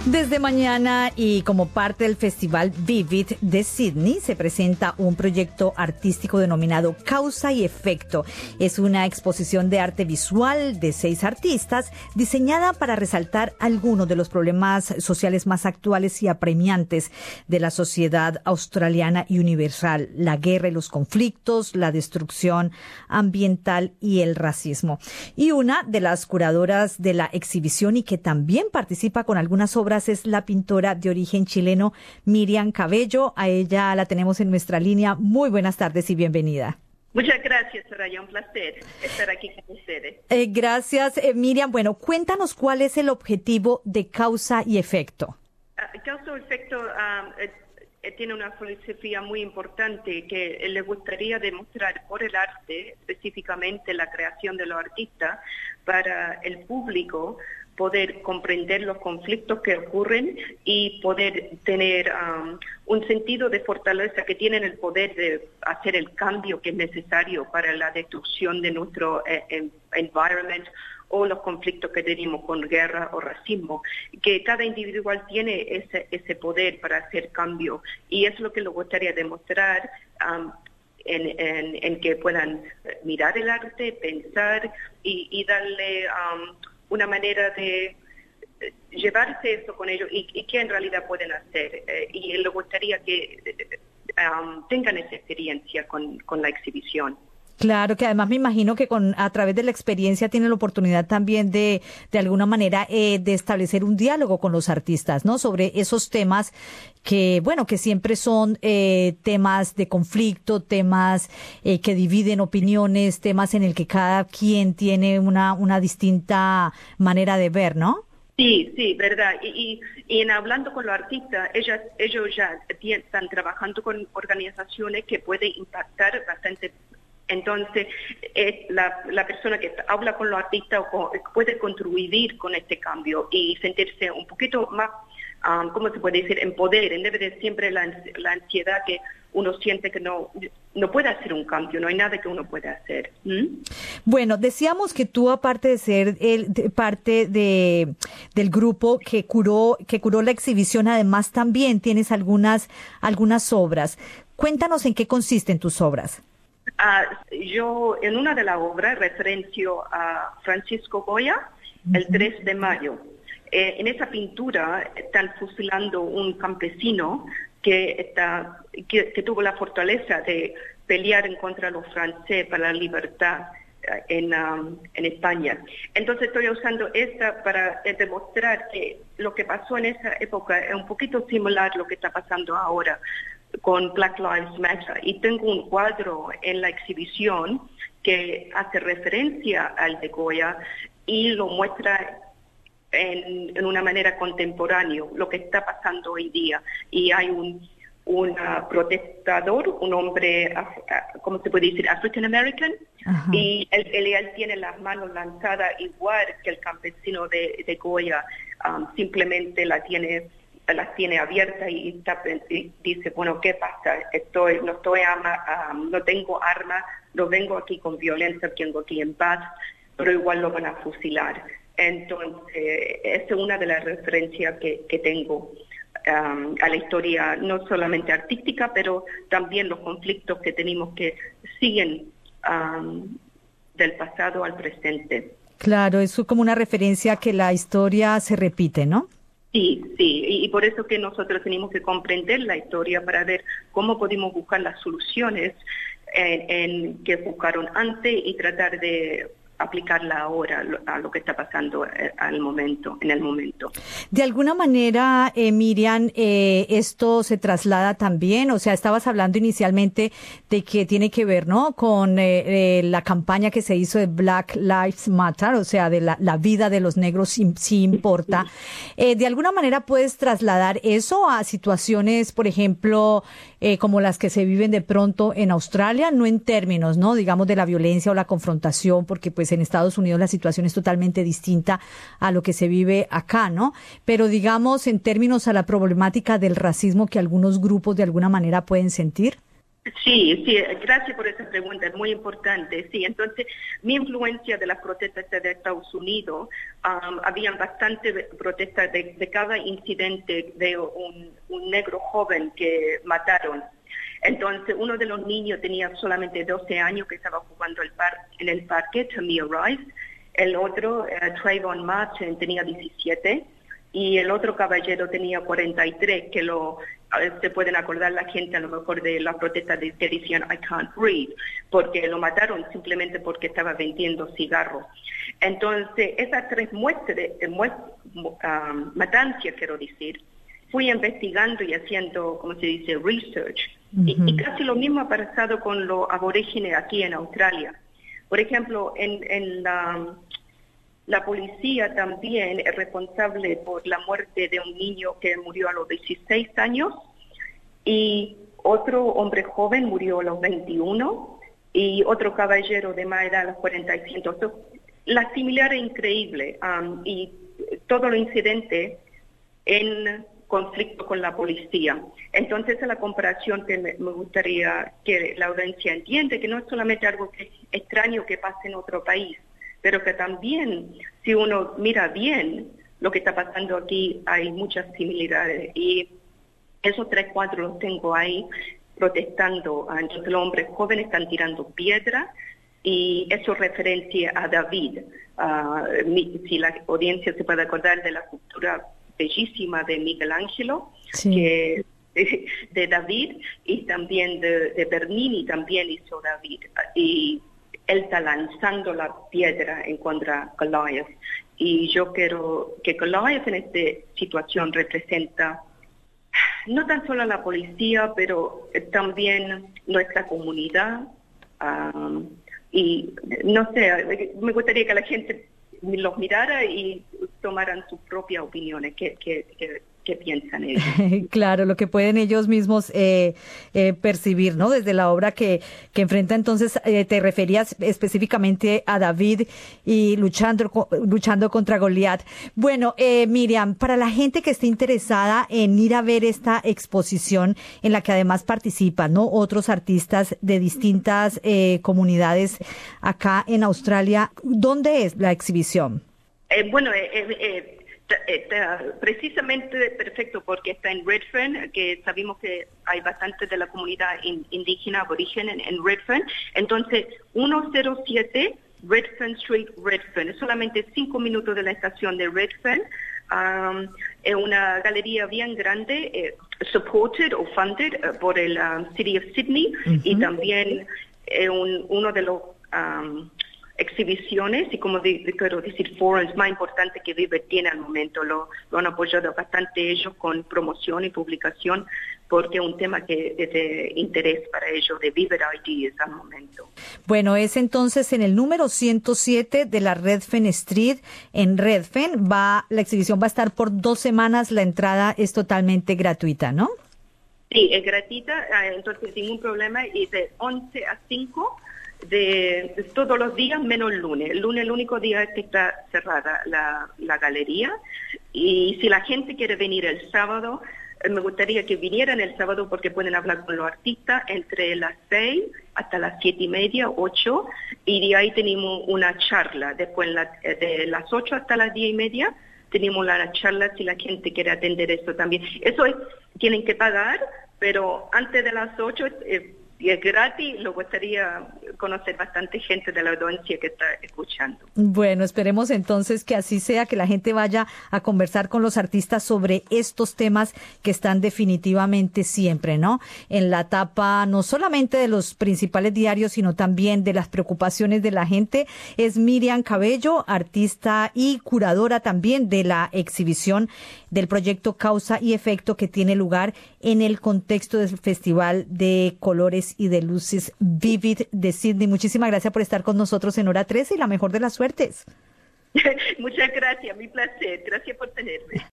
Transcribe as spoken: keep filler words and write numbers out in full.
Desde mañana y como parte del Festival Vivid de Sydney se presenta un proyecto artístico denominado Causa y Efecto. Es una exposición de arte visual de seis artistas diseñada para resaltar algunos de los problemas sociales más actuales y apremiantes de la sociedad australiana y universal: la guerra y los conflictos, la destrucción ambiental y el racismo. Y una de las curadoras de la exhibición y que también participa con algunas obras es la pintora de origen chileno Miriam Cabello. A ella la tenemos en nuestra línea. Muy buenas tardes y bienvenida. Muchas gracias, Soraya. Un placer estar aquí con ustedes. Eh, gracias, eh, Miriam. Bueno, cuéntanos cuál es el objetivo de Causa y Efecto. Uh, Causa y Efecto um, eh, tiene una filosofía muy importante que le gustaría demostrar por el arte, específicamente la creación de los artistas, para el público poder comprender los conflictos que ocurren y poder tener um, un sentido de fortaleza, que tienen el poder de hacer el cambio que es necesario para la destrucción de nuestro eh, environment o los conflictos que tenemos con guerra o racismo, que cada individual tiene ese, ese poder para hacer cambio, y es lo que le gustaría demostrar um, en, en, en que puedan mirar el arte, pensar y, y darle um, una manera de llevarse eso con ellos y, y qué en realidad pueden hacer. Eh, y le gustaría que um, tengan esa experiencia con, con la exhibición. Claro, que además me imagino que con a través de la experiencia tienen la oportunidad también de, de alguna manera, eh, de establecer un diálogo con los artistas, ¿no? Sobre esos temas que, bueno, que siempre son eh, temas de conflicto, temas eh, que dividen opiniones, temas en el que cada quien tiene una, una distinta manera de ver, ¿no? Sí, sí, verdad. Y, y, y en hablando con los artistas, ellas, ellos ya están trabajando con organizaciones que pueden impactar bastante. Entonces, eh, la, la persona que habla con los artistas puede contribuir con este cambio y sentirse un poquito más, um, ¿cómo se puede decir?, en poder, en vez de siempre la, la ansiedad que uno siente que no, no puede hacer un cambio, no hay nada que uno pueda hacer. ¿Mm? Bueno, decíamos que tú, aparte de ser el, de, parte de, del grupo que curó, que curó la exhibición, además también tienes algunas, algunas obras. Cuéntanos en qué consisten tus obras. Uh, yo en una de las obras referencio a Francisco Goya, el tres de mayo. Eh, en esa pintura están fusilando un campesino que, está, que, que tuvo la fortaleza de pelear en contra de los franceses para la libertad en, um, en España. Entonces estoy usando esta para eh, demostrar que lo que pasó en esa época es un poquito similar a lo que está pasando ahora con Black Lives Matter, y tengo un cuadro en la exhibición que hace referencia al de Goya y lo muestra en, en una manera contemporánea, lo que está pasando hoy día. Y hay un, un uh, protestador, un hombre, uh, ¿cómo se puede decir?, African American, uh-huh. y él, él, él tiene las manos lanzadas igual que el campesino de, de Goya, um, simplemente la tiene las tiene abiertas y, está, y dice, bueno, ¿qué pasa? Estoy, no estoy ama, um, no tengo armas, no vengo aquí con violencia, vengo aquí en paz, pero igual lo van a fusilar. Entonces, esa es una de las referencias que, que tengo um, a la historia, no solamente artística, pero también los conflictos que tenemos que siguen um, del pasado al presente. Claro, eso es como una referencia que la historia se repite, ¿no? Sí, sí, y, y por eso que nosotros tenemos que comprender la historia para ver cómo podemos buscar las soluciones en, en que buscaron antes y tratar de aplicarla ahora a lo que está pasando al momento, en el momento. De alguna manera, eh, Miriam, eh, esto se traslada también, o sea, estabas hablando inicialmente de que tiene que ver, ¿no?, con eh, eh, la campaña que se hizo de Black Lives Matter, o sea, de la, la vida de los negros sí, sí importa. Eh, de alguna manera puedes trasladar eso a situaciones, por ejemplo, eh, como las que se viven de pronto en Australia, no en términos, ¿no?, digamos, de la violencia o la confrontación, porque pues en Estados Unidos la situación es totalmente distinta a lo que se vive acá, ¿no? Pero digamos en términos a la problemática del racismo que algunos grupos de alguna manera pueden sentir. Sí, sí, gracias por esa pregunta, es muy importante. Sí, entonces, mi influencia de las protestas de Estados Unidos, um, habían bastante protestas de, de cada incidente de un, un negro joven que mataron. Entonces, uno de los niños tenía solamente doce años que estaba jugando el par, en el parque, Tamir Rice. El otro, uh, Trayvon Martin, tenía diecisiete. Y el otro caballero tenía cuarenta y tres, que lo se pueden acordar la gente a lo mejor de la protesta de, que decían I can't breathe, porque lo mataron simplemente porque estaba vendiendo cigarros. Entonces, esas tres muestras, um, matancias, quiero decir, fui investigando y haciendo, como se dice, research. Uh-huh. y, y casi lo mismo ha pasado con los aborígenes aquí en Australia. Por ejemplo, en, en la... La policía también es responsable por la muerte de un niño que murió a los dieciséis años y otro hombre joven murió a los veintiuno y otro caballero de más edad a los cuarenta y cinco. La similar es increíble um, y todo lo incidente en conflicto con la policía. Entonces, esa es la comparación que me, me gustaría que la audiencia entienda, que no es solamente algo que, extraño que pase en otro país, pero que también, si uno mira bien lo que está pasando aquí, hay muchas similitudes. Y esos tres cuadros los tengo ahí protestando. Entonces los hombres jóvenes están tirando piedra y eso referencia a David. Uh, mi, si la audiencia se puede acordar de la cultura bellísima de Miguel Ángelo, sí. que de, de David, y también de, de Bernini también hizo David. Y él está lanzando la piedra en contra de Goliath. Y yo quiero que Goliath en esta situación representa no tan solo a la policía, pero también nuestra comunidad. Um, y no sé, me gustaría que la gente los mirara y tomaran sus propias opiniones. ¿Qué, qué, qué, qué piensan ellos? Claro, lo que pueden ellos mismos eh, eh, percibir, ¿no? Desde la obra que, que enfrenta. Entonces, eh, te referías específicamente a David y luchando, luchando contra Goliat. Bueno, eh, Miriam, para la gente que esté interesada en ir a ver esta exposición en la que además participan, ¿no?, otros artistas de distintas eh, comunidades acá en Australia, ¿dónde es la exhibición? Eh, bueno, eh, eh, Está precisamente perfecto porque está en Redfern, que sabemos que hay bastante de la comunidad in, indígena, aborigen en, en Redfern. Entonces, ciento siete Redfern Street, Redfern. Es solamente cinco minutos de la estación de Redfern. Um, es una galería bien grande, eh, supported o funded uh, por el um, City of Sydney, uh-huh. y también eh, un, uno de los... Um, exhibiciones y como de, de, quiero decir forums más importantes que Vivid tiene al momento. Lo, lo han apoyado bastante ellos con promoción y publicación porque es un tema que es de interés para ellos, de Vivid Ideas al momento. Bueno, es entonces en el número ciento siete de la Redfern Street en Redfern. Va, la exhibición va a estar por dos semanas, la entrada es totalmente gratuita, ¿no? Sí, es gratuita, entonces ningún problema, y de once a cinco de, de todos los días menos el lunes. El lunes es el único día que está cerrada la, la galería, y si la gente quiere venir el sábado, eh, me gustaría que vinieran el sábado porque pueden hablar con los artistas entre las seis hasta las siete y media, ocho, y de ahí tenemos una charla. Después la, de las ocho hasta las diez y media tenemos la charla si la gente quiere atender eso también. Eso es, tienen que pagar, pero antes de las ocho eh, y es gratis. Lo gustaría conocer bastante gente de la audiencia que está escuchando. Bueno, esperemos entonces que así sea, que la gente vaya a conversar con los artistas sobre estos temas que están definitivamente siempre, ¿no?, en la tapa, no solamente de los principales diarios, sino también de las preocupaciones de la gente. Es Miriam Cabello, artista y curadora también de la exhibición del proyecto Causa y Efecto, que tiene lugar en el contexto del Festival de Colores y de Luces Vivid de Sydney. Muchísimas gracias por estar con nosotros en Hora trece y la mejor de las suertes. Muchas gracias, mi placer. Gracias por tenerme.